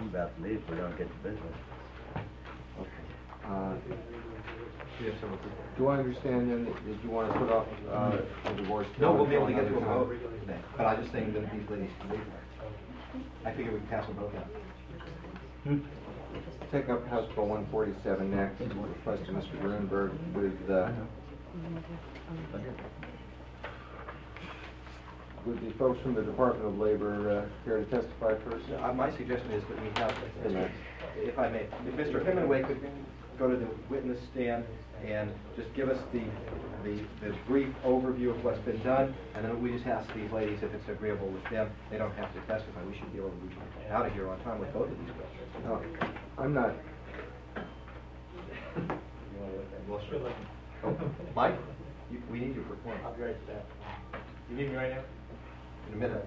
about to leave if we don't get to business. Okay. Do I understand then that you want to put off the divorce? No, we'll be able to get to a vote today, but I just think that these ladies can leave. I figure we can pass them both out. Take up House Bill 147 next, request of Mr. Grunberg with the folks from the Department of Labor here to testify first. My suggestion is that we have, if I may, if Mr. Hemingway could go to the witness stand and just give us the brief overview of what's been done, and then we just ask these ladies if it's agreeable with them. They don't have to testify. We should be able to move out of here on time with both of these questions. No, I'm not. Oh, Mike, we need you for form. I'll be right back. You need me right now? In a minute.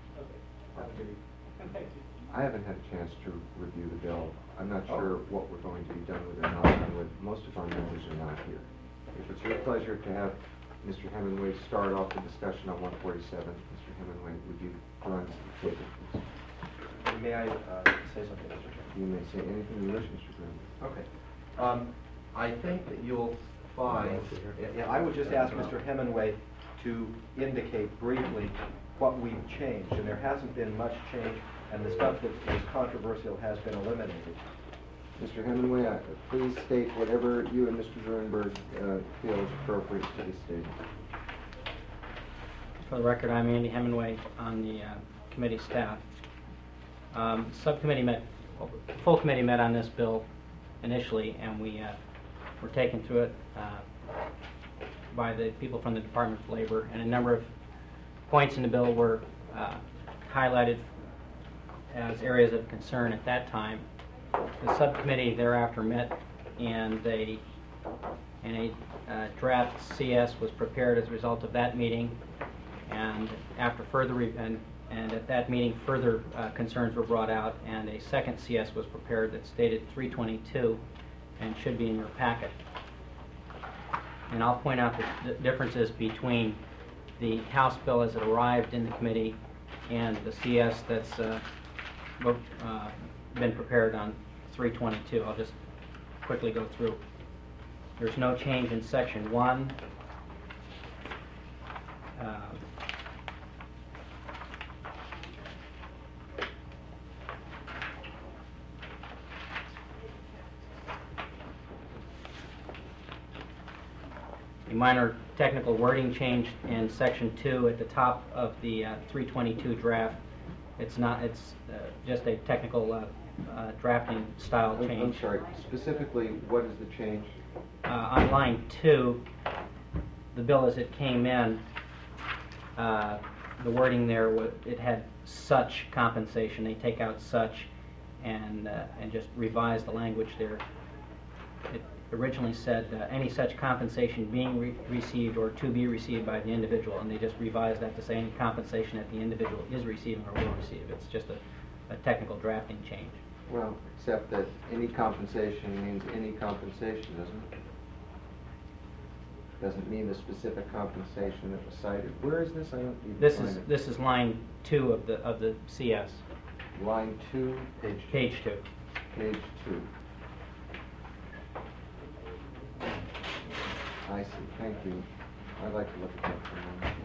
I haven't had a chance to review the bill. I'm not sure what we're going to be done with or not done with. Most of our members are not here. If it's your pleasure to have Mr. Hemingway start off the discussion on 147, Mr. Hemingway, would you run to the table, please? May I say something, Mr. Chairman? You may say anything you wish, Mr. Grunberg. Okay. I think that you'll find, I would just ask Mr. Hemingway to indicate briefly what we've changed, and there hasn't been much change, and the stuff that is controversial has been eliminated. Mr. Hemingway, please state whatever you and Mr. Grunberg feel is appropriate to be stated. For the record, I'm Andy Hemingway on the committee staff. Subcommittee met, full committee met on this bill initially, and we were taken through it by the people from the Department of Labor, and a number of points in the bill were highlighted as areas of concern at that time. The subcommittee thereafter met, and a draft CS was prepared as a result of that meeting, and after further and at that meeting further concerns were brought out, and a second CS was prepared that stated 322 and should be in your packet. And I'll point out the differences between the House bill as it arrived in the committee and the CS that's been prepared on 322. I'll just quickly go through. There's no change in section 1. A minor technical wording change in section 2 at the top of the 322 draft. It's not. It's just a technical drafting style change. I'm sorry. Specifically, what is the change? On line 2, the bill as it came in, the wording there, it had such compensation. They take out such and just revise the language there. It originally said any such compensation being received or to be received by the individual, and they just revised that to say any compensation that the individual is receiving or will receive. It's just a technical drafting change. Well, except that any compensation means any compensation, doesn't it? Doesn't mean the specific compensation that was cited. Where is this? I don't even find it. This is line 2 of the CS. Line 2, Page 2. Page 2. I see. Thank you. I'd like to look at that for a moment.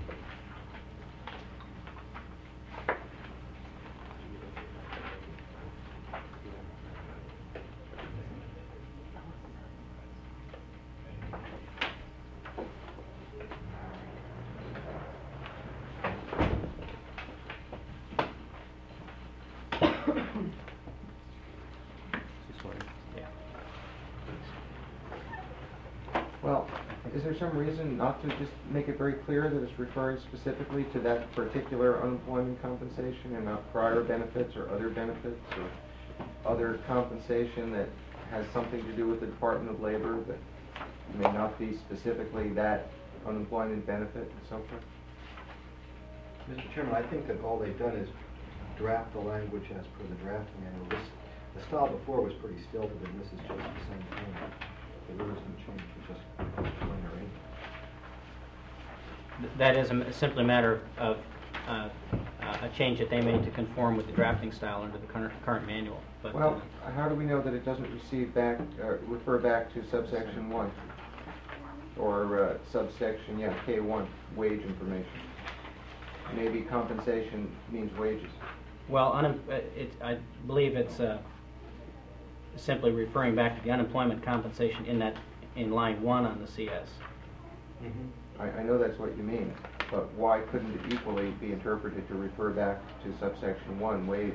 Well, is there some reason not to just make it very clear that it's referring specifically to that particular unemployment compensation and not prior benefits or other benefits or other compensation that has something to do with the Department of Labor that may not be specifically that unemployment benefit and so forth? Mr. Chairman, I think that all they've done is draft the language as per the draft manual. The style before was pretty stilted, and this is just the same thing. There really isn't change, it's just explain or anything. That is simply a matter of a change that they made to conform with the drafting style under the current manual. But, Well, how do we know that it doesn't refer back to subsection 1? Or subsection, K1, wage information? Maybe compensation means wages. well, I believe it's simply referring back to the unemployment compensation in line 1 on the CS. I know that's what you mean, but why couldn't it equally be interpreted to refer back to subsection 1, wage?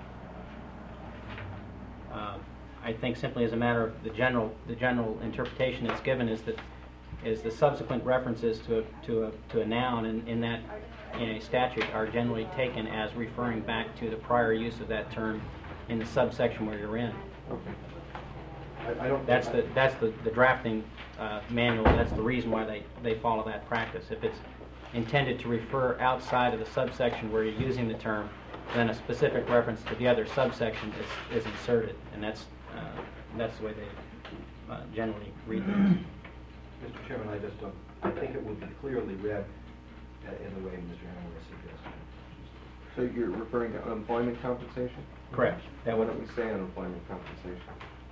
I think simply as a matter of the general interpretation that's given is the subsequent references to a noun in a statute are generally taken as referring back to the prior use of that term in the subsection where you're in. Okay. I don't. That's the drafting manual. That's the reason why they follow that practice. If it's intended to refer outside of the subsection where you're using the term, then a specific reference to the other subsection is inserted, and that's the way they generally read things. Mr. Chairman, I think it would be clearly read in the way Mr. Hemingway suggested. So you're referring to unemployment compensation? Correct. Why don't we say unemployment compensation?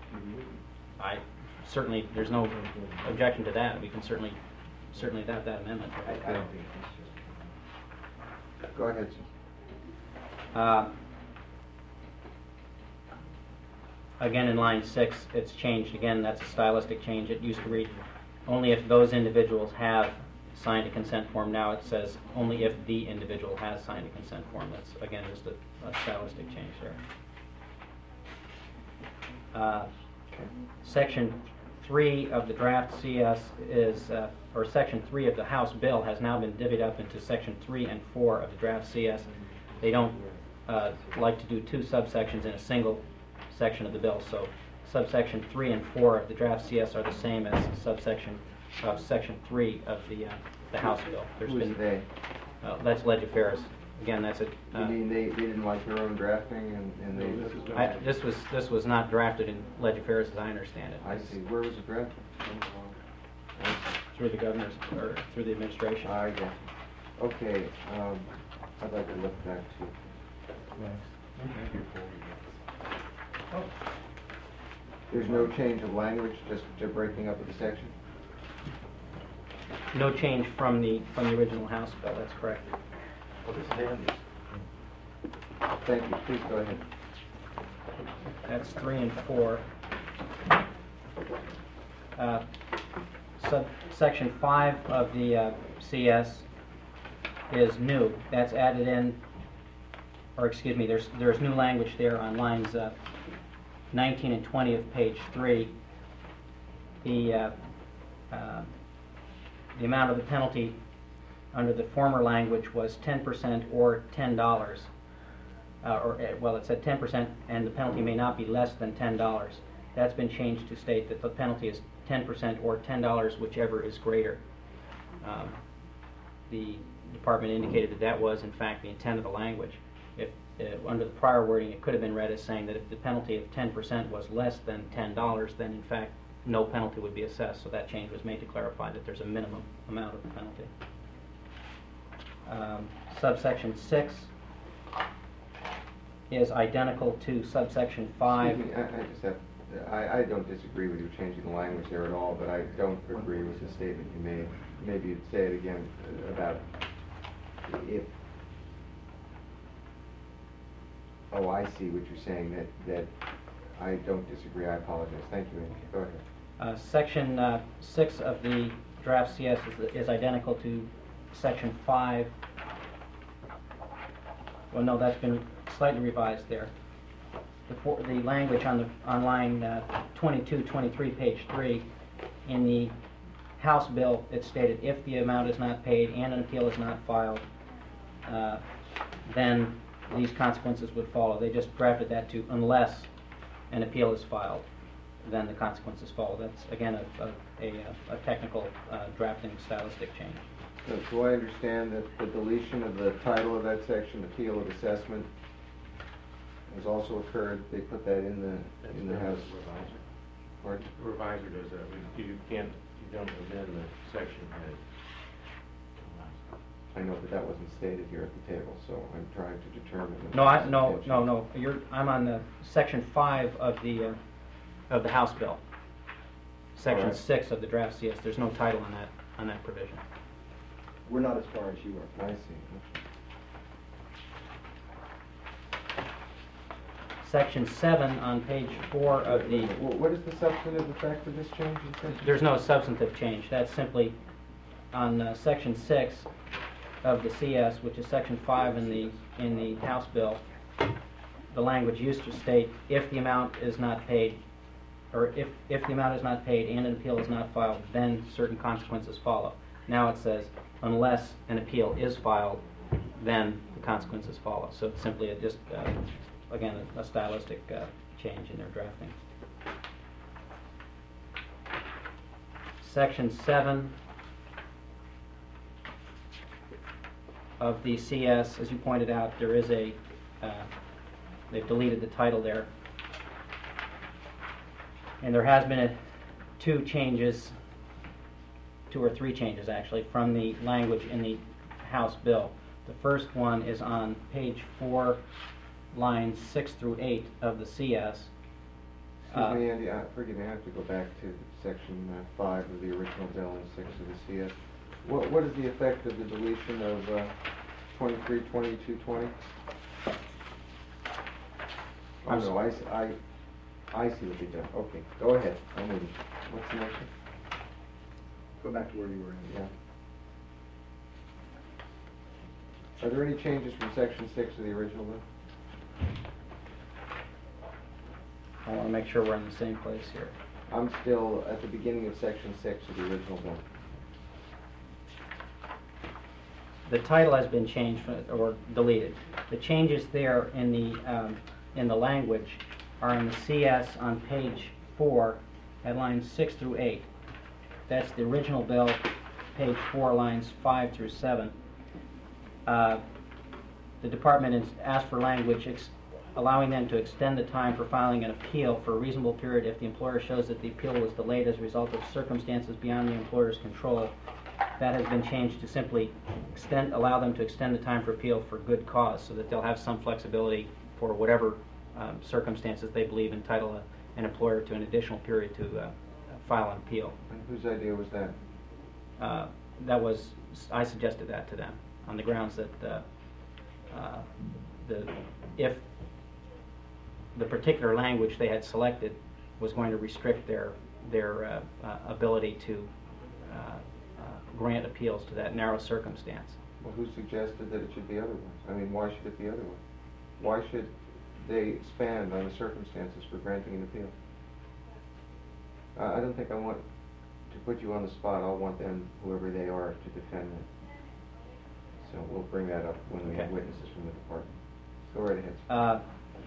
There's no objection to that. We can certainly adopt that amendment. I don't think it's Go ahead, sir. Again, in line 6, it's changed. Again, that's a stylistic change. It used to read, only if those individuals have signed a consent form. Now it says, only if the individual has signed a consent form. That's, again, just a stylistic change there. Section 3 of the draft CS or Section 3 of the House bill has now been divvied up into Section 3 and 4 of the draft CS. They don't like to do 2 subsections in a single section of the bill, so subsection 3 and 4 of the draft CS are the same as Section 3 of the House bill. Who's they? That's Legiferis. Again, that's it. You mean they didn't like their own drafting and they... This was not drafted in Legiferis as I understand it. I see. Where was it drafted? Through the governors, or through the administration. I guess. Okay, I'd like to look back to... There's no change of language, just breaking up of the section? No change from the original House bill, that's correct. Well, this is Andy's. Thank you. Please go ahead. That's 3 and 4. Section 5 of the CS is new. That's added in, or excuse me, there's new language there on lines 19 and 20 of page 3. The amount of the penalty under the former language was 10% or $10. It said 10% and the penalty may not be less than $10. That's been changed to state that the penalty is 10% or $10, whichever is greater. The department indicated that was, in fact, the intent of the language. If under the prior wording, it could have been read as saying that if the penalty of 10% was less than $10, then, in fact, no penalty would be assessed. So that change was made to clarify that there's a minimum amount of the penalty. Subsection 6 is identical to subsection 5. Excuse me, I don't disagree with you changing the language there at all, but I don't agree with the statement you made. Maybe you'd say it again about if... Oh, I see what you're saying, that I don't disagree. I apologize. Thank you, Andy. Go ahead. Section 6 of the draft CS is identical to Section 5. Well, no, that's been slightly revised there. The language on line 22, 23, page 3, in the House bill, it stated if the amount is not paid and an appeal is not filed, then these consequences would follow. They just drafted that to unless an appeal is filed, then the consequences follow. That's, again, a technical drafting stylistic change. So, do I understand that the deletion of the title of that section, appeal of assessment, has also occurred? They put that in the House revisor. Pardon? The revisor does that. You don't amend the section head. I know that that wasn't stated here at the table, so I'm trying to determine. if No, there's no, intention. no. I'm on the section 5 of the House bill. Section All right. 6 of the draft CS. There's no title on that provision. We're not as far as you are. I see. Section 7 on page 4 of the... What is the substantive effect of this change? in section? There's no substantive change. That's simply on section 6 of the CS, which is section 5 in the House bill. The language used to state, if the amount is not paid, or if the amount is not paid and an appeal is not filed, then certain consequences follow. Now it says, unless an appeal is filed, then the consequences follow. So it's simply again, a stylistic change in their drafting. Section 7 of the CS, as you pointed out, there is they've deleted the title there. And there has been two or three changes actually, from the language in the House bill. The first one is on page 4, lines 6 through 8 of the CS. Excuse me, Andy, forgive me, I have to go back to section 5 of the original bill and 6 of the CS. What is the effect of the deletion of 23, 22, 20? Oh, no, I see what they did. Okay, go ahead. I'm with you. What's the motion? Go back to where you were in. Yeah. Are there any changes from section 6 of the original bill? I want to make sure we're in the same place here. I'm still at the beginning of section 6 of the original bill. The title has been changed or deleted. The changes there in the language are in the CS on page 4 at lines 6 through 8. That's the original bill, page 4, lines 5 through 7. The department has asked for language allowing them to extend the time for filing an appeal for a reasonable period if the employer shows that the appeal was delayed as a result of circumstances beyond the employer's control. That has been changed to simply allow them to extend the time for appeal for good cause, so that they'll have some flexibility for whatever circumstances they believe entitle an employer to an additional period to file an appeal. And whose idea was that? I suggested that to them on the grounds that if the particular language they had selected was going to restrict their ability to grant appeals to that narrow circumstance. Well, who suggested that it should be otherwise? I mean, why should it be otherwise? Why should they expand on the circumstances for granting an appeal? I don't think I want to put you on the spot. I'll want them, whoever they are, to defend it. So we'll bring that up when we have witnesses from the department. Go right ahead.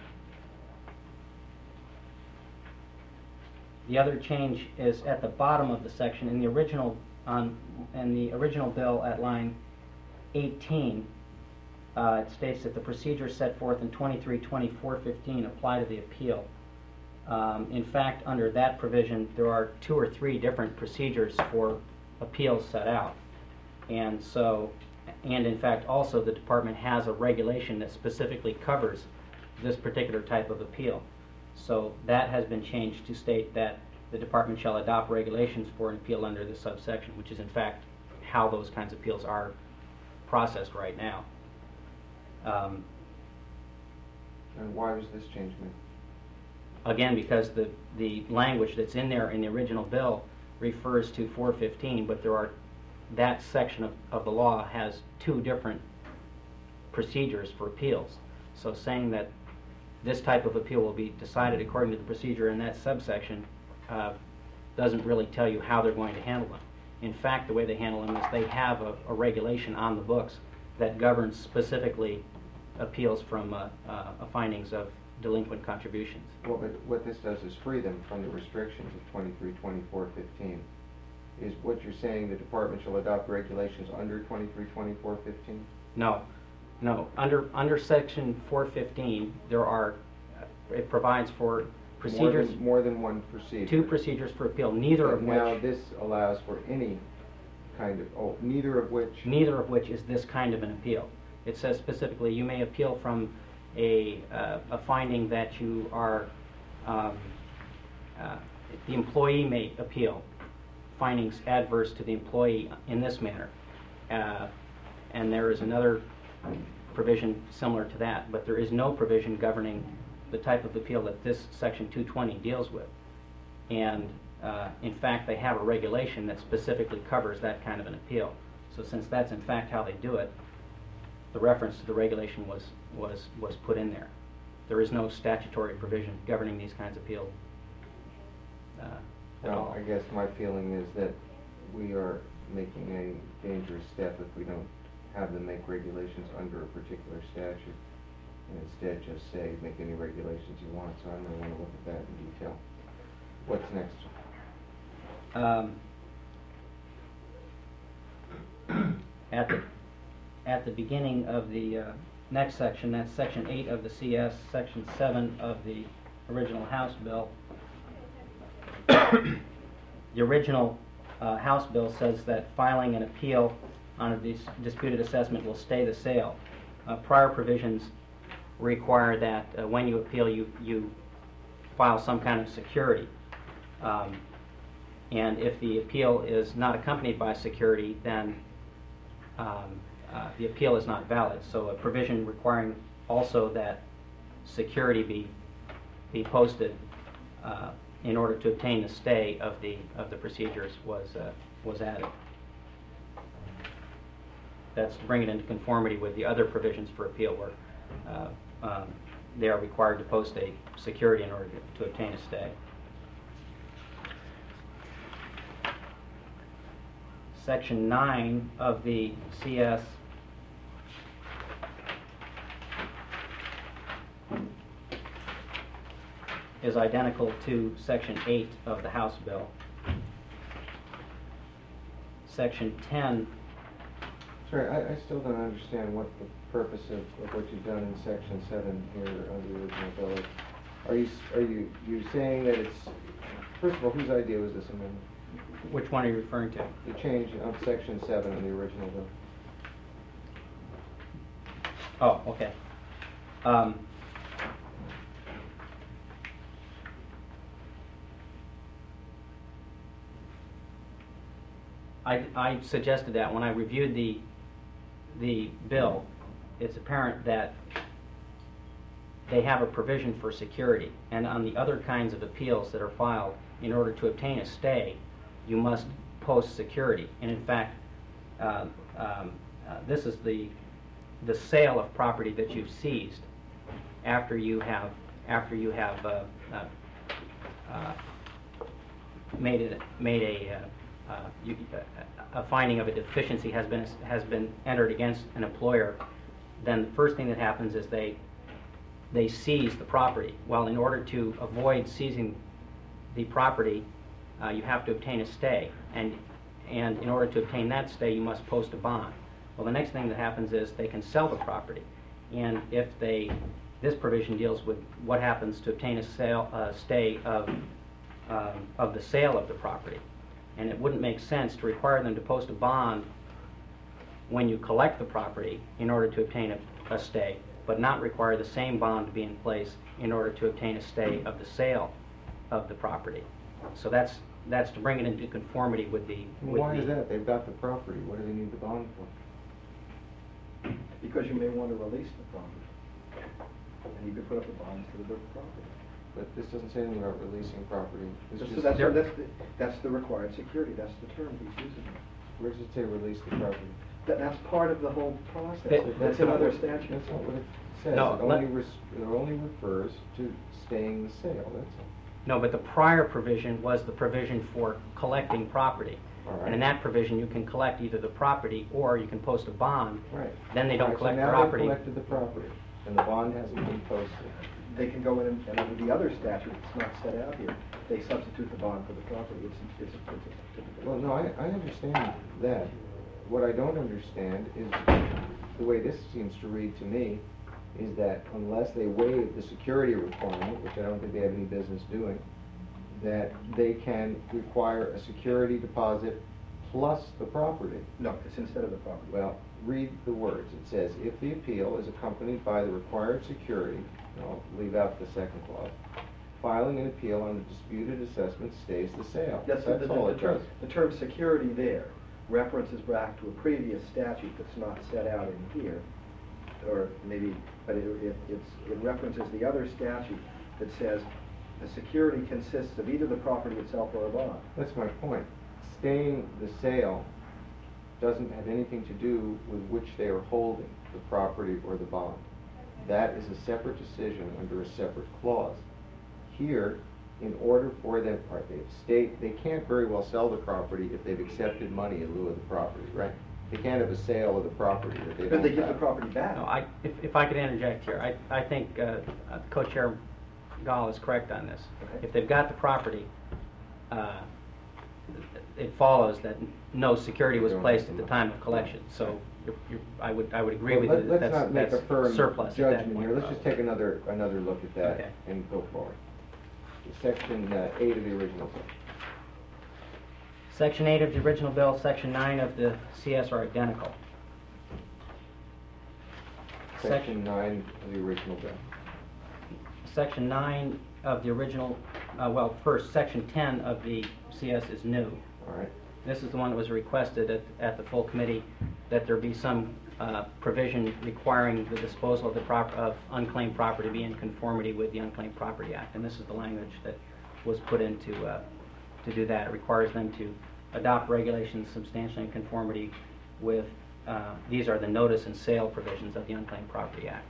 The other change is at the bottom of the section in the original bill at line 18. It states that the procedures set forth in 23-24-15 apply to the appeal. In fact, under that provision, there are 2 or 3 different procedures for appeals set out, and in fact, also the department has a regulation that specifically covers this particular type of appeal. So that has been changed to state that the department shall adopt regulations for an appeal under this subsection, which is in fact how those kinds of appeals are processed right now. And why was this change made? Again, because the language that's in there in the original bill refers to 415, but that section of the law has 2 different procedures for appeals. So saying that this type of appeal will be decided according to the procedure in that subsection doesn't really tell you how they're going to handle them. In fact, the way they handle them is they have a regulation on the books that governs specifically appeals from findings of delinquent contributions. Well, but what this does is free them from the restrictions of 23, 24, 15. Is what you're saying the department shall adopt regulations under 23, 24, 15? No. Under section 415, it provides for procedures. More than one procedure. 2 procedures for appeal, neither But of which. now this allows for any kind of, oh, neither of which? Neither of which is this kind of an appeal. It says specifically, you may appeal from a finding that you are, the employee may appeal findings adverse to the employee in this manner. And there is another provision similar to that, but there is no provision governing the type of appeal that this Section 220 deals with. And in fact, they have a regulation that specifically covers that kind of an appeal. So since that's in fact how they do it, the reference to the regulation was put in there. There is no statutory provision governing these kinds of appeals at Well, all. I guess my feeling is that we are making a dangerous step if we don't have them make regulations under a particular statute, and instead just say, make any regulations you want. So I'm going to want to look at that in detail. What's next? At the beginning of the next section, that's Section 8 of the CS, Section 7 of the original House bill. The original House bill says that filing an appeal on a disputed assessment will stay the sale. Prior provisions require that when you appeal, you file some kind of security. And if the appeal is not accompanied by security, then the appeal is not valid. So a provision requiring also that security be posted in order to obtain the stay of the procedures was added. That's to bring it into conformity with the other provisions for appeal where they are required to post a security in order to obtain a stay. Section 9 of the CS is identical to Section 8 of the House bill. Section 10. Sorry, I still don't understand what the purpose of what you've done in Section 7 here of the original bill is. Are you saying that it's, first of all, whose idea was this amendment? Which one are you referring to? The change of Section 7 in the original bill. Oh, okay. I suggested that when I reviewed the bill. It's apparent that they have a provision for security, and on the other kinds of appeals that are filed, in order to obtain a stay, you must post security. And in fact, this is the sale of property that you've seized after you have made a finding of a deficiency has been entered against an employer. Then the first thing that happens is they seize the property. Well, in order to avoid seizing the property, you have to obtain a stay, and in order to obtain that stay, you must post a bond. Well, the next thing that happens is they can sell the property, and if this provision deals with what happens to obtain a stay of the sale of the property, and it wouldn't make sense to require them to post a bond when you collect the property in order to obtain a stay, but not require the same bond to be in place in order to obtain a stay of the sale of the property. So that's to bring it into conformity with the... Why is that? They've got the property. What do they need the bond for? Because you may want to release the property, and you could put up a bond to the property. But this doesn't say anything about releasing property. It's So just, that's the required security. That's the term he's using. where does it say release the property? That's part of the whole process. That- That's another statute. That's not what it says. No, It only refers to staying the sale, that's all. No, but the prior provision was the provision for collecting property. All right. And in that provision, you can collect either the property or you can post a bond. Right. Then they don't Right, collect so now property. they've collected the property, and the bond hasn't been posted. They can go in and under the other statute, it's not set out here, they substitute the bond for the property. It's a typical. Well, no, I understand that. What I don't understand is, the way this seems to read to me, is that unless they waive the security requirement, which I don't think they have any business doing, that they can require a security deposit plus the property. No, it's instead of the property. Well, read the words. It says, if the appeal is accompanied by the required security, and I'll leave out the second clause, filing an appeal on the disputed assessment stays the sale. Yes, That's all it does. the term security there references back to a previous statute that's not set out in here, or maybe, but it references the other statute that says the security consists of either the property itself or a bond. That's my point. Staying the sale doesn't have anything to do with which they are holding, the property or the bond. That is a separate decision under a separate clause. Here, in order for them, they can't very well sell the property if they've accepted money in lieu of the property, right? They can't have a sale of the property that they don't But they give have. the property back. No, if I could interject here, I think Co-Chair Gall is correct on this. Okay. If they've got the property, it follows that no security was placed at the time of collection. So I would agree with you that Let's not make a that's firm surplus at that judgment point. here. Let's just take another look at that Okay. and go forward. Section 8 of the original bill. Section 8 of the original bill, Section 9 of the CS are identical. Section 9 of the original bill. Section 9 of the original, well, first, Section 10 of the CS is new. All right. This is the one that was requested at the full committee, that there be some provision requiring the disposal of of unclaimed property be in conformity with the Unclaimed Property Act. And this is the language that was put in to do that. It requires them to adopt regulations substantially in conformity with, these are the notice and sale provisions of the Unclaimed Property Act.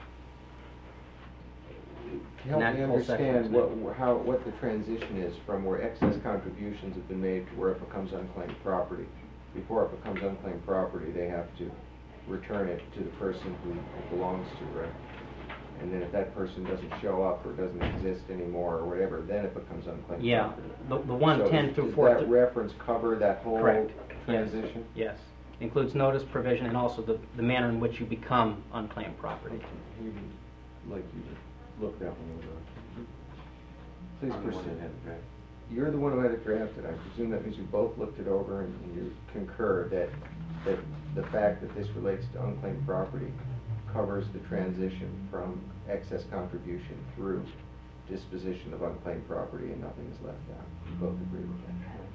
Help And me that whole section understand is what the transition is from where excess contributions have been made to where it becomes unclaimed property. Before it becomes unclaimed property, they have to return it to the person who it belongs to, right? And then if that person doesn't show up or doesn't exist anymore or whatever, then it becomes unclaimed Yeah, property. the 110 So through does 4. that reference cover that whole Correct. transition? Yes. Includes notice provision and also the manner in which you become unclaimed property. We'd like you to look that one over. Please proceed. You're the one who had it drafted. I presume that means you both looked it over and you concur that the fact that this relates to unclaimed property covers the transition from excess contribution through disposition of unclaimed property and nothing is left out. You both agree with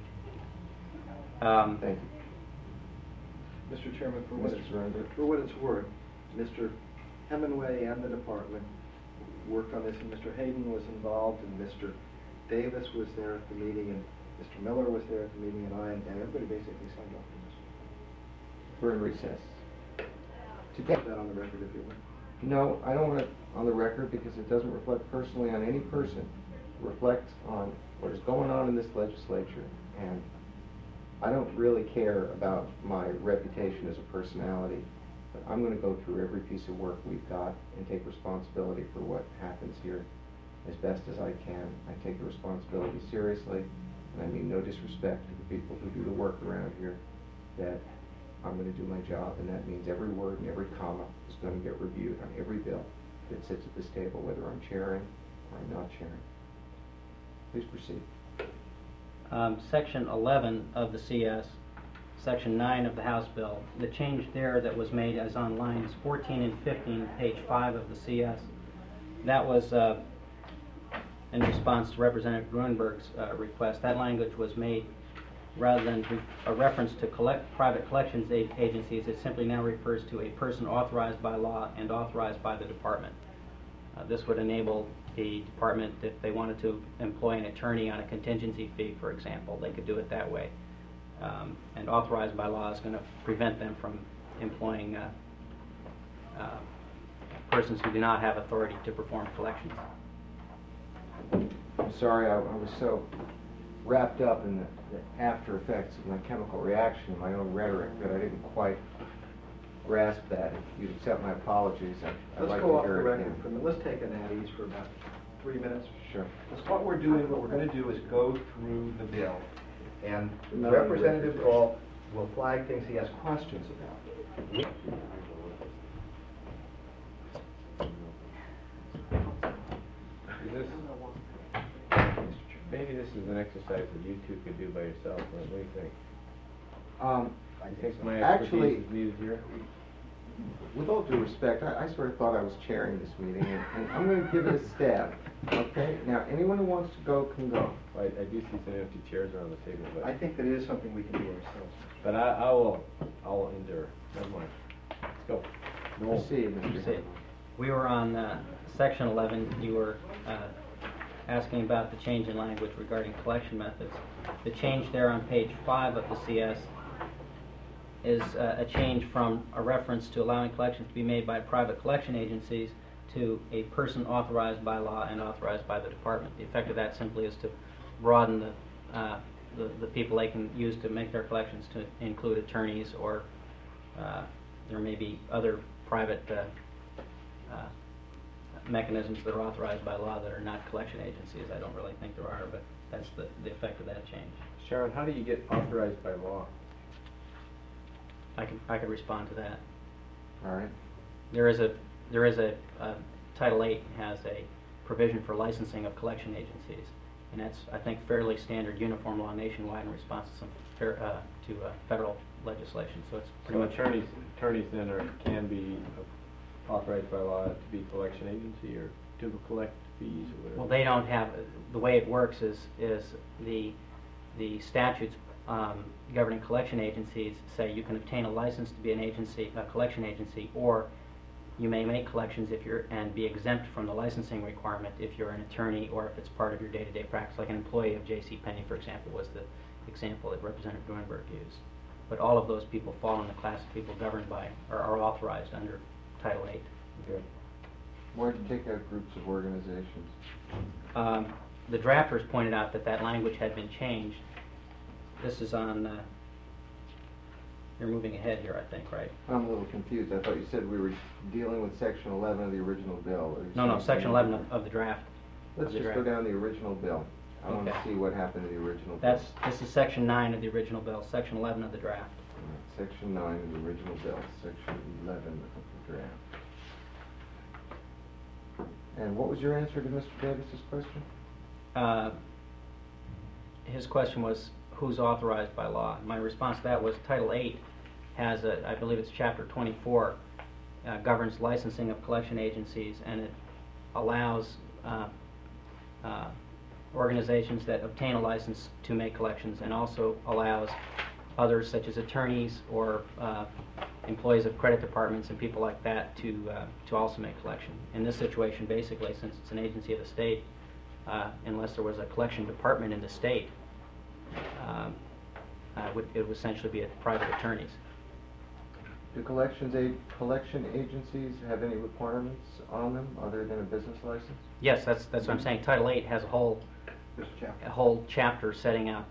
that? Thank you. Mr. Chairman, for Mr. Zurnder. what it's worth, Mr. Hemingway and the department worked on this, and Mr. Hayden was involved, and Mr. Davis was there at the meeting, and Mr. Miller was there at the meeting, and everybody basically signed off on this. We're in recess. Put that on the record if you would. No, I don't want it on the record because it doesn't reflect personally on any person. It reflects on what is going on in this legislature, and I don't really care about my reputation as a personality, but I'm going to go through every piece of work we've got and take responsibility for what happens here as best as I can. I take the responsibility seriously, and I mean no disrespect to the people who do the work around here, that I'm going to do my job, and that means every word and every comma is going to get reviewed on every bill that sits at this table, whether I'm chairing or I'm not chairing. Please proceed. Section 11 of the CS, Section 9 of the House bill. The change there that was made as on lines 14 and 15, page 5 of the CS, that was in response to Representative Grunberg's request. That language was made rather than a reference to private collections agencies. It simply now refers to a person authorized by law and authorized by the department. This would enable the department, if they wanted to employ an attorney on a contingency fee, for example, they could do it that way. And authorized by law is going to prevent them from employing persons who do not have authority to perform collections. I'm sorry, I was so wrapped up in the after effects of my chemical reaction and my own rhetoric that I didn't quite grasp that. If you'd accept my apologies, I'd Let's like go to off the hear it record again. for a minute. Let's take an at ease for about 3 minutes. Sure. Because what we're going to do is go through the bill, and No, Representative Gall will flag things he has questions about. Maybe this is an exercise that you two could do by yourself. What do you think? I You think think so. my Actually- expertise is needed here? With all due respect, I sort of thought I was chairing this meeting, and I'm going to give it a stab, okay? Now, anyone who wants to go can go. I do see some empty chairs around the table, I but, think that it is something we can do ourselves. but I'll endure. Never mind. Let's go. Noel. Proceed, Mr. See, Hill. we were on section 11. You were asking about the change in language regarding collection methods. The change there on page 5 of the CS is a change from a reference to allowing collections to be made by private collection agencies to a person authorized by law and authorized by the department. The effect of that simply is to broaden the people they can use to make their collections to include attorneys, or there may be other private mechanisms that are authorized by law that are not collection agencies. I don't really think there are, but that's the effect of that change. Sharon, how do you get authorized by law? I can respond to that. All right. There is a Title 8 has a provision for licensing of collection agencies, and that's, I think, fairly standard uniform law nationwide in response to some federal legislation. So it's pretty So much attorneys then can be authorized by law to be collection agency or to collect fees or whatever? Well, they don't have, the way it works is the statutes governing collection agencies say you can obtain a license to be an agency, a collection agency, or you may make collections and be exempt from the licensing requirement if you're an attorney or if it's part of your day-to-day practice. Like an employee of J.C. Penney, for example, was the example that Representative Gruenberg used. But all of those people fall in the class of people governed by or are authorized under Title 8. Okay. Why did you take out groups of organizations? The drafters pointed out that language had been changed. This is on, you're moving ahead here, I think, right? I'm a little confused. I thought you said we were dealing with Section 11 of the original bill. Are you No, saying Section something 11 of the draft. Let's of the just draft. go down the original bill. I want to Okay. see what happened to the original bill. This is Section 9 of the original bill, Section 11 of the draft. All right, Section 9 of the original bill, Section 11 of the draft. And what was your answer to Mr. Davis's question? His question was, who's authorized by law? My response to that was Title 8 has I believe it's Chapter 24, governs licensing of collection agencies, and it allows organizations that obtain a license to make collections, and also allows others such as attorneys or employees of credit departments and people like that to also make collection. In this situation, basically, since it's an agency of the state, unless there was a collection department in the state, it would essentially be private attorneys. Do collection agencies have any requirements on them other than a business license? Yes, that's what I'm saying. Title 8 has a whole chapter setting out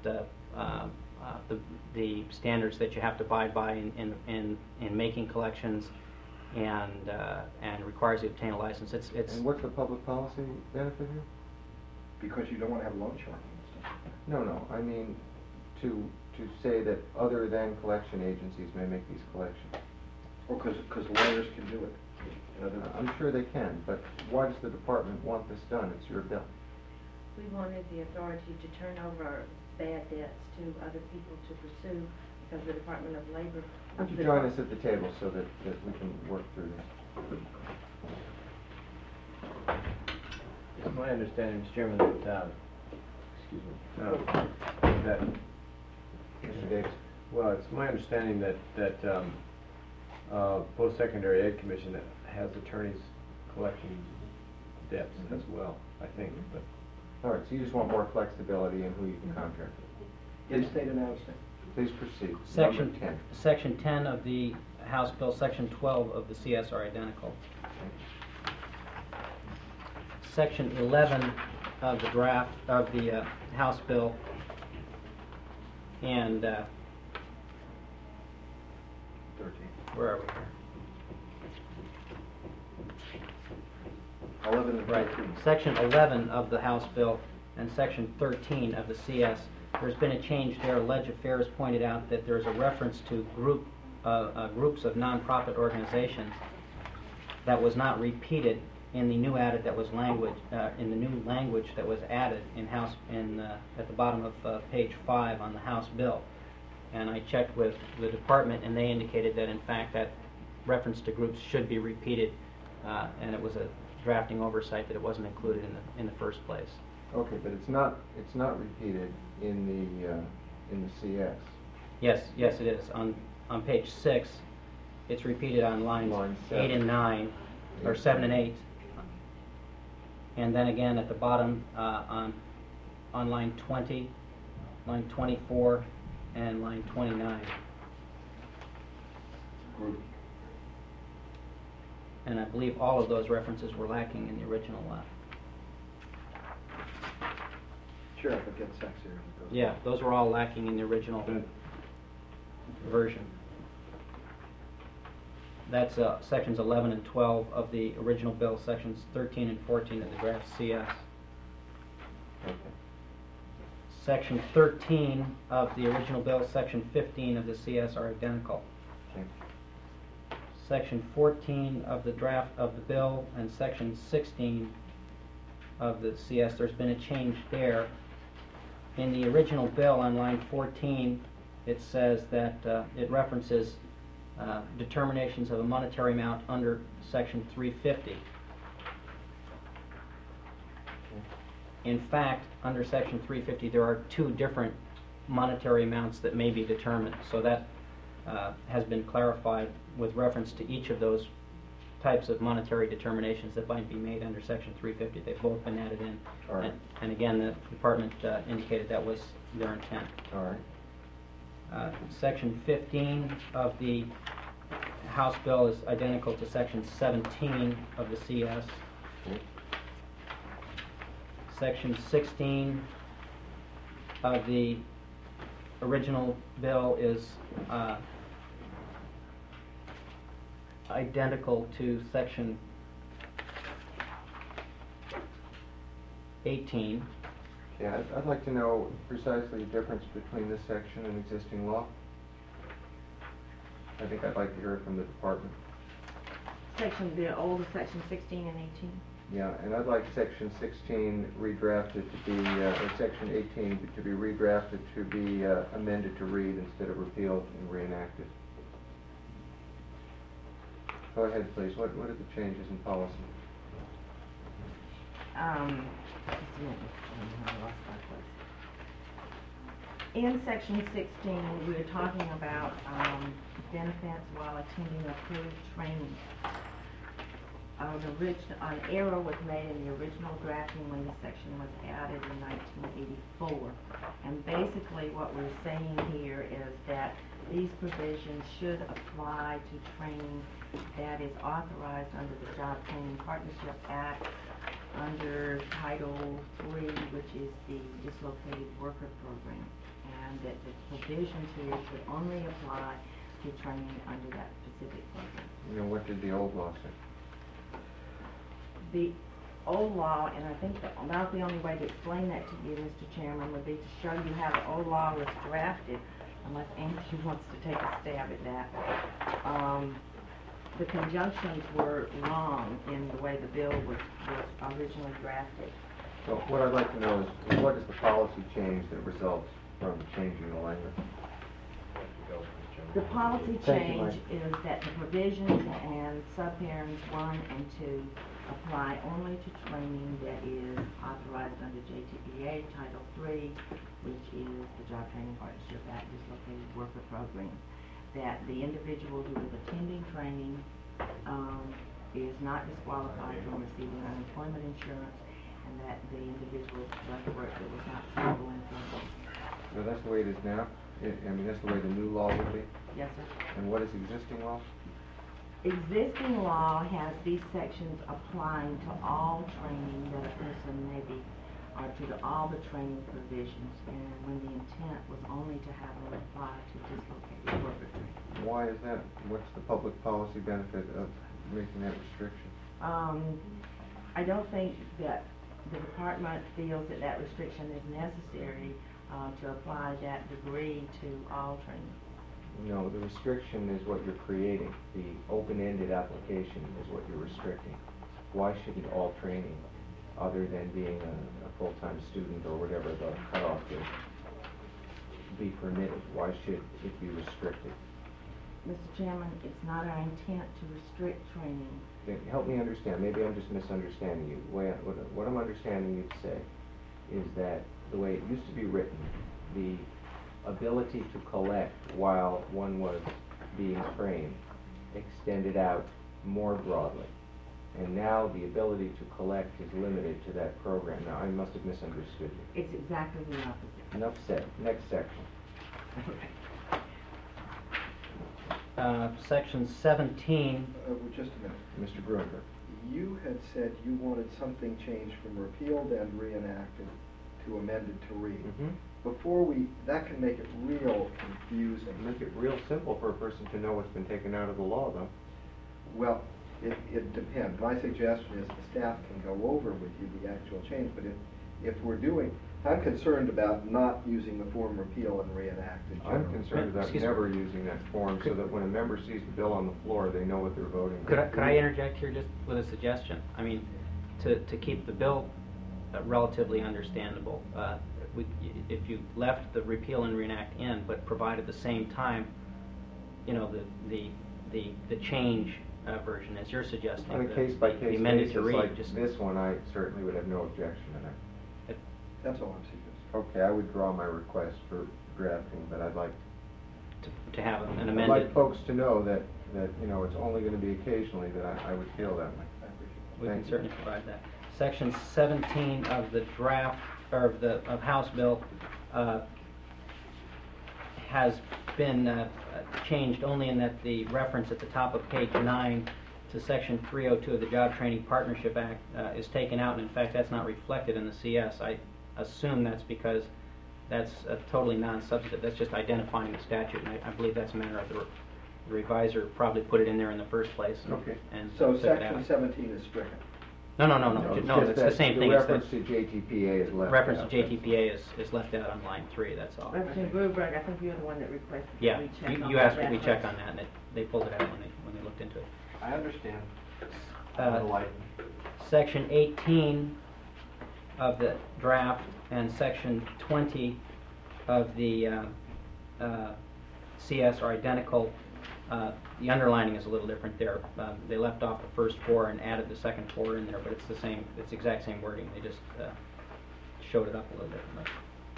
the standards that you have to abide by in making collections, and requires you to obtain a license. It's And what's the public policy benefit here? Because you don't want to have loan sharking and stuff. No, I mean to say that other than collection agencies may make these collections. Or because lawyers can do it. I'm sure they can, but why does the department want this done? It's your bill. We wanted the authority to turn over bad debts to other people to pursue, because the Department of Labor. Why don't you join us at the table so that we can work through this? It's my understanding, Mr. Chairman, that, excuse me, that, Mr. Davis? well, it's my understanding that Post-Secondary Ed Commission that has attorneys collecting debts as well, I think, but. All right, so you just want more flexibility in who you can contract with. In-state and out-of-state. Please proceed. Section Number 10. Section 10 of the House Bill, Section 12 of the CS are identical. Section 11 of the draft of the House Bill and 13. where are we here? 11 and Right. 13. Section 11 of the House Bill and Section 13 of the CS. There's been a change there. Ledge Affairs pointed out that there's a reference to groups of nonprofit organizations that was not repeated in the new added that was in the new language that was added in at the bottom of page 5 on the House Bill. And I checked with the department, and they indicated that in fact that reference to groups should be repeated, and it was a drafting oversight that it wasn't included in the first place. Okay, but it's not repeated in the CS. Yes, it is. On page 6, it's repeated on lines Line 8 and 9, or 7 and 8. And then again at the bottom on line 20, line 24, and line 29. Group. And I believe all of those references were lacking in the original Sheriff, it gets sexier. Yeah, those were all lacking in the original version. That's sections 11 and 12 of the original bill, sections 13 and 14 of the draft CS. Okay. Section 13 of the original bill, section 15 of the CS are identical. Okay. Section 14 of the draft of the bill and section 16 of the CS, there's been a change there. In the original bill on line 14, it says that it references determinations of a monetary amount under section 350. In fact, under section 350, there are 2 different monetary amounts that may be determined. So that has been clarified with reference to each of those types of monetary determinations that might be made under section 350. They've both been added in. All right. And again, the department indicated that was their intent. All right. Section 15 of the House bill is identical to section 17 of the CS. Okay. Section 16 of the original bill is identical to section 18. Yeah, I'd like to know precisely the difference between this section and existing law. I think I'd like to hear it from the department. The older section 16 and 18. Yeah, and I'd like section 16 redrafted to be, or section 18 to be redrafted to be amended to read instead of repealed and reenacted. Go ahead, please. What are the changes in policy? Just a minute. I lost my place. In section 16, we're talking about benefits while attending approved training. An error was made in the original drafting when this section was added in 1984. And basically what we're saying here is that these provisions should apply to training that is authorized under the Job Training Partnership Act under Title III, which is the Dislocated Worker Program. And that the provisions here should only apply to training under that specific program. You know, what did the old law say? The old law, and I think that about the only way to explain that to you, Mr. Chairman, would be to show you how the old law was drafted, unless Andrew wants to take a stab at that. The conjunctions were wrong in the way the bill was originally drafted. So what I'd like to know is what is the policy change that results from changing the language? The policy Thank you, change is that the provisions and subparents 1 and 2 apply only to training that is authorized under JTPA Title III, which is the Job Training Partnership Act Dislocated Worker Program. That the individual who is attending training is not disqualified from receiving unemployment insurance, and that the individual does work that was not suitable in employment. So that's the way it is now? I mean, that's the way the new law would be? Yes, sir. And what is existing law? Existing law has these sections applying to all training that a person may be, or to all the training provisions, and when the intent was only to have them apply to dislocated worker training. Why is that? What's the public policy benefit of making that restriction? I don't think that the department feels that that restriction is necessary to apply that degree to all training. No, the restriction is what you're creating. The open-ended application is what you're restricting. Why shouldn't all training, other than being a full-time student or whatever the cutoff is, be permitted? Why should it be restricted? Mr. Chairman, it's not our intent to restrict training. Help me understand, maybe I'm just misunderstanding you. What I'm understanding you to say is that the way it used to be written, the ability to collect while one was being trained extended out more broadly. And now the ability to collect is limited to that program. Now, I must have misunderstood you. It's exactly the opposite. Enough said. Next section. Section 17, Just a minute. Mr. Gruenberg. You had said you wanted something changed from repealed and reenacted to amended to read. That can make it real confusing. Make it real simple for a person to know what's been taken out of the law, though. Well, it depends. My suggestion is the staff can go over with you the actual change, but if we're doing, I'm concerned about not using the form repeal and reenacted. I'm generally. concerned about Excuse me. never using that form so that when a member sees the bill on the floor, they know what they're voting. could I interject here just with a suggestion? I mean, to keep the bill relatively understandable, if you left the repeal and reenact in, but provided the same time, you know, the change version as you're suggesting. On a the case-by-case amended basis to read, like just this one, I certainly would have no objection to that. That's all I'm suggesting. Okay, I withdraw my request for drafting, but I'd like, to have an I'd amended. like folks to know that, you know, it's only going to be occasionally that I would feel that way. I appreciate it. We can Thank you. certainly provide that. Section 17 of the draft, or of House Bill, has been changed only in that the reference at the top of page 9 to Section 302 of the Job Training Partnership Act is taken out, and in fact that's not reflected in the CS. I assume that's because that's totally non-substantive. That's just identifying the statute, and I believe that's a matter of the reviser probably put it in there in the first place. Okay. And So took it section out. 17 is stricken. No, just it's the that same thing. It's the reference to JTPA is left reference out. to JTPA is left out on line 3, that's all. Representative Gruenberg, I think you're the one that requested that Yeah, we check on you that asked that we check reference. on that, and they pulled it out when they looked into it. I understand. Uh, Section 18 of the draft and Section 20 of the CS are identical. The underlining is a little different there. They left off the first 4 and added the second 4 in there, but it's the same, it's the exact same wording. They just showed it up a little differently.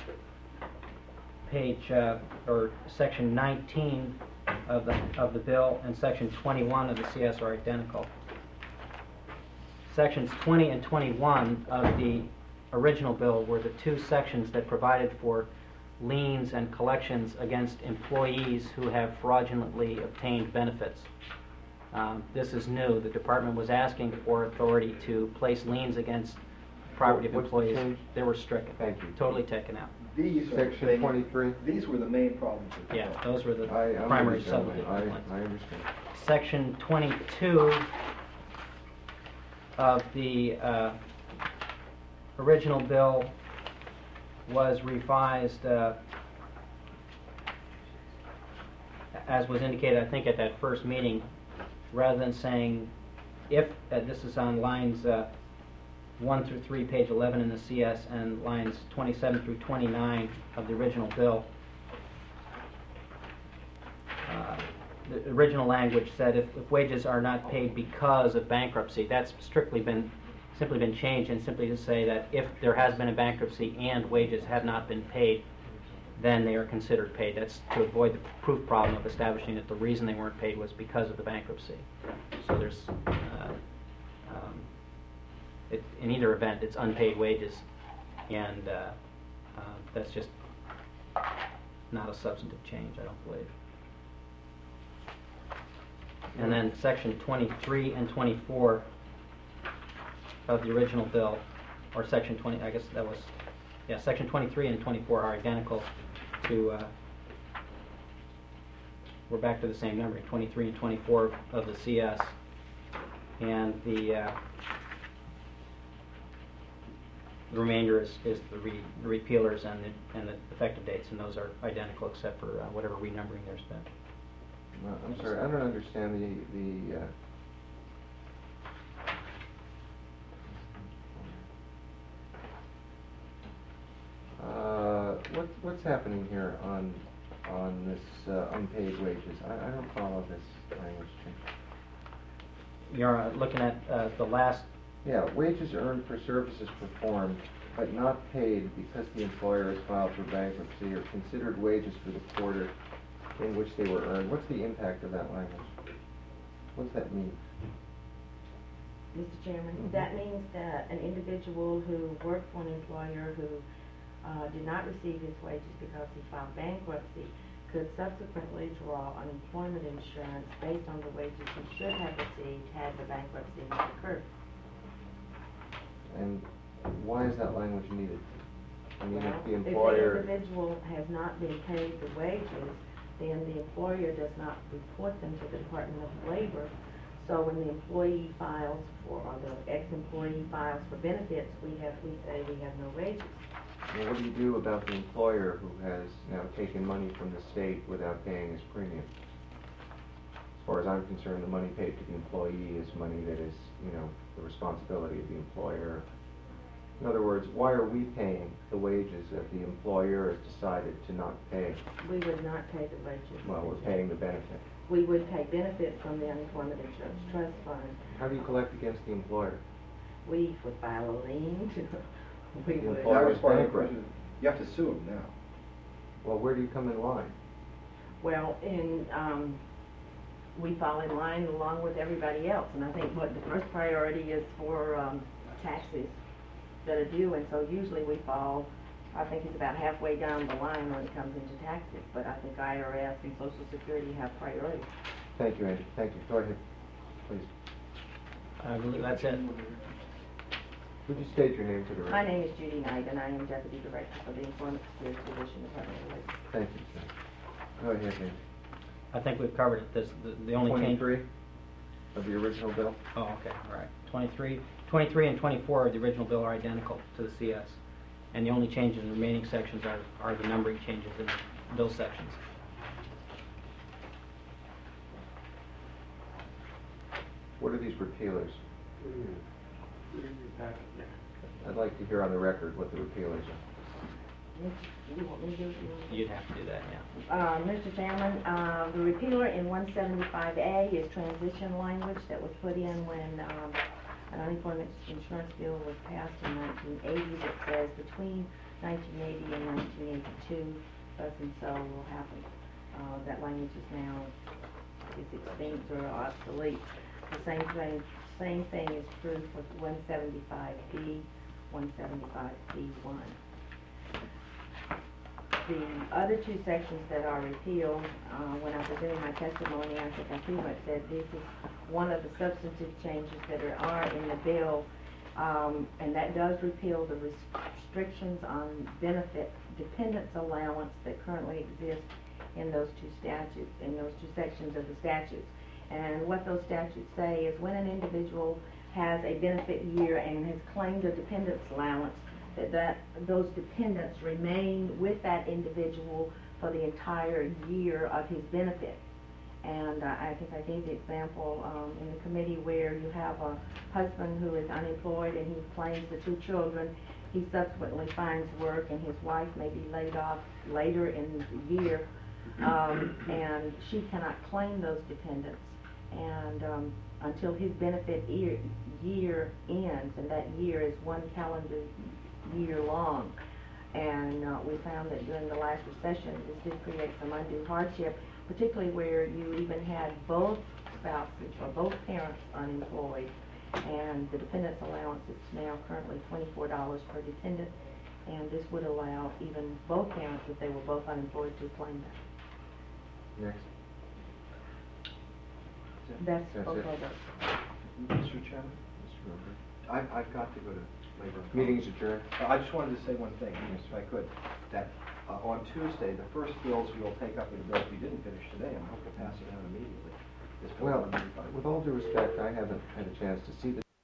Page, or Section 19 of the bill and Section 21 of the CS are identical. Sections 20 and 21 of the original bill were the 2 sections that provided for liens and collections against employees who have fraudulently obtained benefits. This is new. The department was asking for authority to place liens against property of What's the employees. change? They were stricken. Thank you. Totally taken out. These are Section 23? These were the main problems. with the Yeah, bill. those were the I primary understand. substantive I complaints. understand. Section 22 of the original bill was revised, as was indicated, I think, at that first meeting, rather than saying if, this is on lines 1 through 3, page 11 in the CS, and lines 27 through 29 of the original bill. The original language said if wages are not paid because of bankruptcy, that's simply been changed, and simply to say that if there has been a bankruptcy and wages have not been paid, then they are considered paid. That's to avoid the proof problem of establishing that the reason they weren't paid was because of the bankruptcy. So there's, in either event, it's unpaid wages, and that's just not a substantive change, I don't believe. And then Section 23 and 24 of the original bill, or Section 20, I guess that was, yeah, Section 23 and 24 are identical to, we're back to the same number, 23 and 24 of the CS. And the remainder is the repealers and the effective dates, and those are identical except for whatever renumbering there's been. Well, I'm sorry, I don't understand the what's happening here on this unpaid wages? I don't follow this language change. You're looking at the last, Yeah, wages earned for services performed but not paid because the employer has filed for bankruptcy are considered wages for the quarter in which they were earned. What's the impact of that language? What does that mean? Mr. Chairman, that means that an individual who worked for an employer who did not receive his wages because he filed bankruptcy could subsequently draw unemployment insurance based on the wages he should have received had the bankruptcy not occurred. And why is that language needed? I mean, Well, if the if the employer... individual has not been paid the wages, then the employer does not report them to the Department of Labor. So when the employee files for, or the ex-employee files for benefits, we say we have no wages. Well, what do you do about the employer who has now taken money from the state without paying his premium? As far as I'm concerned, the money paid to the employee is money that is, the responsibility of the employer. In other words, why are we paying the wages that the employer has decided to not pay? We would not pay the wages. Well, we're paying the benefit. We would pay benefit from the Unemployment Insurance Trust Fund. How do you collect against the employer? We would file a lien. We The would. employer- That was part of the bankrupt. question. You have to sue him now. Well, where do you come in line? Well, we fall in line along with everybody else, and I think what the first priority is for taxes that are due, and so usually we fall, I think it's about halfway down the line when it comes into taxes, but I think IRS and Social Security have priority. Thank you, Andy. Thank you. Go ahead, please. I believe that's it. Would you state your name for the record? My name is Judy Knight, and I am Deputy Director for the Employment Security Division, Department of Labor. Thank you, sir. Go ahead, Andy. I think we've covered it. The only change. 23 of the original bill? Oh, okay, all right. 23 and 24 of the original bill are identical to the CS. And the only changes in the remaining sections are the numbering changes in the bill sections. What are these repealers? I'd like to hear on the record what the repealers are. You want me to do it? You'd have to do that, yeah. Mr. Chairman, the repealer in 175A is transition language that was put in when an unemployment insurance bill was passed in 1980 that says between 1980 and 1982, thus and so will happen. That language is now extinct or obsolete. The same thing is true for 175B, 175B1. The other two sections that are repealed, when I presented my testimony, I think I pretty much said this is one of the substantive changes that are in the bill, and that does repeal the restrictions on benefit dependence allowance that currently exist in those two statutes, in those two sections of the statutes. And what those statutes say is when an individual has a benefit year and has claimed a dependence allowance, those dependents remain with that individual for the entire year of his benefit. And I think I gave the example in the committee where you have a husband who is unemployed and he claims the two children. He subsequently finds work and his wife may be laid off later in the year, and she cannot claim those dependents. And until his benefit year ends, and that year is one calendar year long. And we found that during the last recession, this did create some undue hardship, particularly where you even had both spouses or both parents unemployed. And the dependence allowance is now currently $24 per dependent, and this would allow even both parents, if they were both unemployed, to claim that. Next. That's That's both it. of those. Mr. Chairman, Mr. Roper. I've got to go to labor. Meeting's adjourned. I just wanted to say one thing, if I could, that on Tuesday, the first bills we will take up are the bills we didn't finish today, and I hope to pass it out immediately. This bill Well, 195. with all due respect, I haven't had a chance to see the